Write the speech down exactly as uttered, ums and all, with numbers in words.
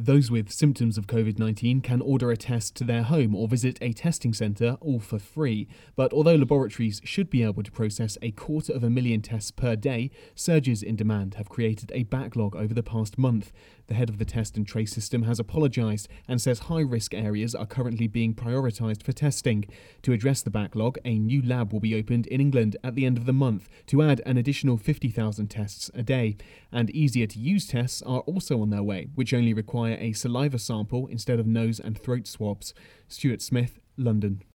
Those with symptoms of COVID nineteen can order a test to their home or visit a testing centre, all for free. But although laboratories should be able to process a quarter of a million tests per day, surges in demand have created a backlog over the past month. The head of the Test and Trace system has apologised and says high-risk areas are currently being prioritised for testing. To address the backlog, a new lab will be opened in England at the end of the month to add an additional fifty thousand tests a day. And easier-to-use tests are also on their way, which only require a saliva sample instead of nose and throat swabs. Stuart Smith, London.